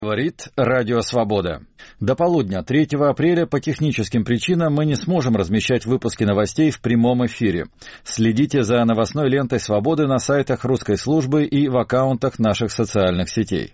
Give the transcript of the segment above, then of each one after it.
Говорит Радио Свобода. До полудня 3 апреля по техническим причинам мы не сможем размещать выпуски новостей в прямом эфире. Следите за новостной лентой Свободы на сайтах русской службы и в аккаунтах наших социальных сетей.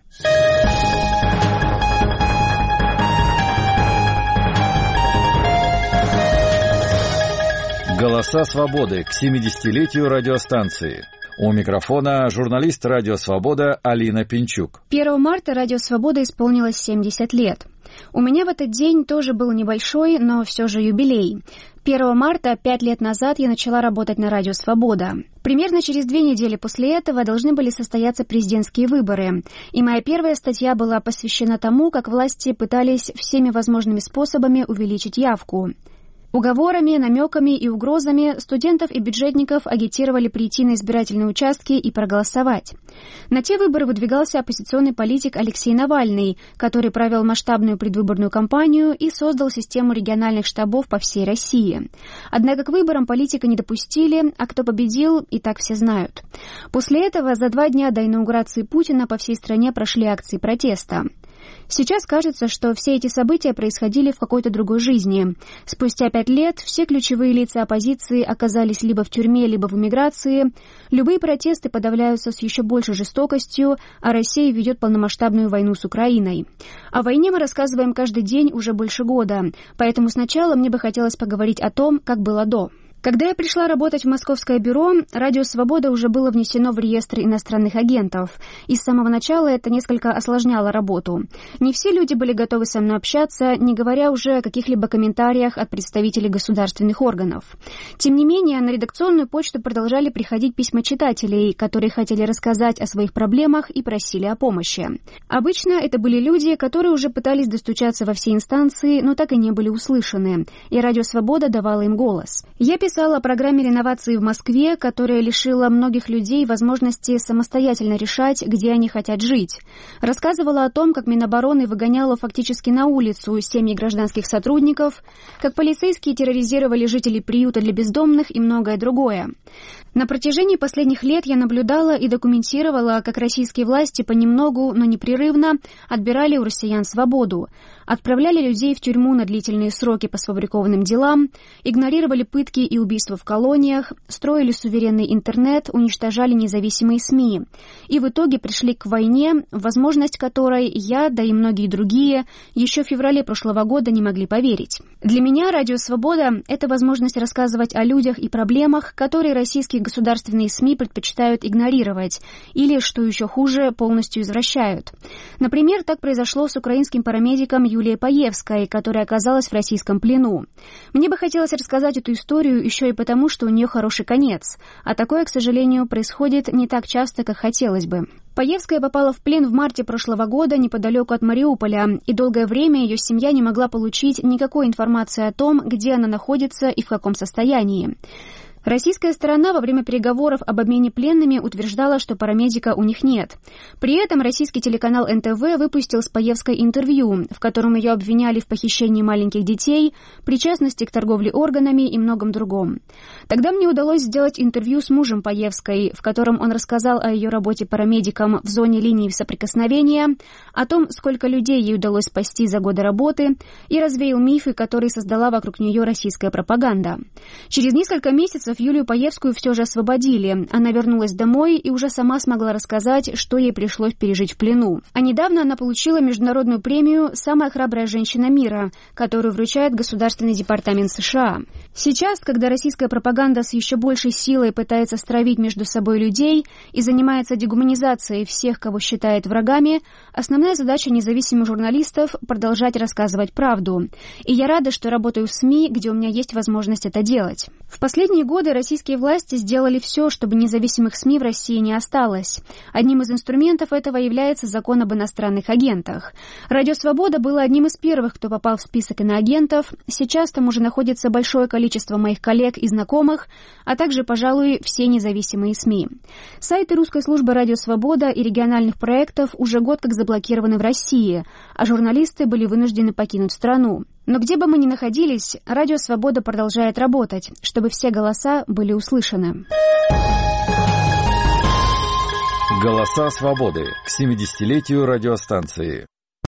Голоса Свободы к 70-летию радиостанции. У микрофона журналист «Радио Свобода» Алина Пинчук. 1 марта «Радио Свобода» исполнилось 70 лет. У меня в этот день тоже был небольшой, но все же юбилей. 1 марта, 5 лет назад, я начала работать на «Радио Свобода». Примерно через 2 недели после этого должны были состояться президентские выборы. И моя первая статья была посвящена тому, как власти пытались всеми возможными способами увеличить явку. Уговорами, намеками и угрозами студентов и бюджетников агитировали прийти на избирательные участки и проголосовать. На те выборы выдвигался оппозиционный политик Алексей Навальный, который провел масштабную предвыборную кампанию и создал систему региональных штабов по всей России. Однако к выборам политика не допустили, а кто победил, и так все знают. После этого за 2 дня до инаугурации Путина по всей стране прошли акции протеста. Сейчас кажется, что все эти события происходили в какой-то другой жизни. Спустя 5 лет все ключевые лица оппозиции оказались либо в тюрьме, либо в эмиграции. Любые протесты подавляются с еще большей жестокостью, а Россия ведет полномасштабную войну с Украиной. О войне мы рассказываем каждый день уже больше года, поэтому сначала мне бы хотелось поговорить о том, как было до. Когда я пришла работать в московское бюро, «Радио Свобода» уже было внесено в реестр иностранных агентов, и с самого начала это несколько осложняло работу. Не все люди были готовы со мной общаться, не говоря уже о каких-либо комментариях от представителей государственных органов. Тем не менее, на редакционную почту продолжали приходить письма читателей, которые хотели рассказать о своих проблемах и просили о помощи. Обычно это были люди, которые уже пытались достучаться во все инстанции, но так и не были услышаны, и «Радио Свобода» давала им голос. Я писала о программе реновации в Москве, которая лишила многих людей возможности самостоятельно решать, где они хотят жить. Рассказывала о том, как Минобороны выгоняла фактически на улицу семьи гражданских сотрудников, как полицейские терроризировали жителей приюта для бездомных и многое другое. На протяжении последних лет я наблюдала и документировала, как российские власти понемногу, но непрерывно отбирали у россиян свободу, отправляли людей в тюрьму на длительные сроки по сфабрикованным делам, игнорировали пытки и убийства в колониях, строили суверенный интернет, уничтожали независимые СМИ. И в итоге пришли к войне, в возможность которой я, да и многие другие, еще в феврале прошлого года не могли поверить. Для меня «Радио Свобода» — это возможность рассказывать о людях и проблемах, которые российские государственные СМИ предпочитают игнорировать или, что еще хуже, полностью извращают. Например, так произошло с украинским парамедиком Юлией Паевской, которая оказалась в российском плену. Мне бы хотелось рассказать эту историю еще и потому, что у нее хороший конец, а такое, к сожалению, происходит не так часто, как хотелось бы. Паевская попала в плен в марте прошлого года неподалеку от Мариуполя, и долгое время ее семья не могла получить никакой информации о том, где она находится и в каком состоянии. Российская сторона во время переговоров об обмене пленными утверждала, что парамедика у них нет. При этом российский телеканал НТВ выпустил с Паевской интервью, в котором ее обвиняли в похищении маленьких детей, причастности к торговле органами и многом другом. Тогда мне удалось сделать интервью с мужем Паевской, в котором он рассказал о ее работе парамедиком в зоне линии соприкосновения, о том, сколько людей ей удалось спасти за годы работы, и развеял мифы, которые создала вокруг нее российская пропаганда. Через несколько месяцев Юлию Паевскую все же освободили. Она вернулась домой и уже сама смогла рассказать, что ей пришлось пережить в плену. А недавно она получила международную премию «Самая храбрая женщина мира», которую вручает Государственный департамент США. Сейчас, когда российская пропаганда с еще большей силой пытается стравить между собой людей и занимается дегуманизацией всех, кого считает врагами, основная задача независимых журналистов — продолжать рассказывать правду. И я рада, что работаю в СМИ, где у меня есть возможность это делать. В последние годы российские власти сделали все, чтобы независимых СМИ в России не осталось. Одним из инструментов этого является закон об иностранных агентах. «Радио Свобода» было одним из первых, кто попал в список иноагентов. Сейчас там уже находится большое количество моих коллег и знакомых, а также, пожалуй, все независимые СМИ. Сайты русской службы «Радио Свобода» и региональных проектов уже год как заблокированы в России, а журналисты были вынуждены покинуть страну. Но где бы мы ни находились, «Радио Свобода» продолжает работать, чтобы все голоса были услышаны. Голоса свободы к 70-летию радиостанции.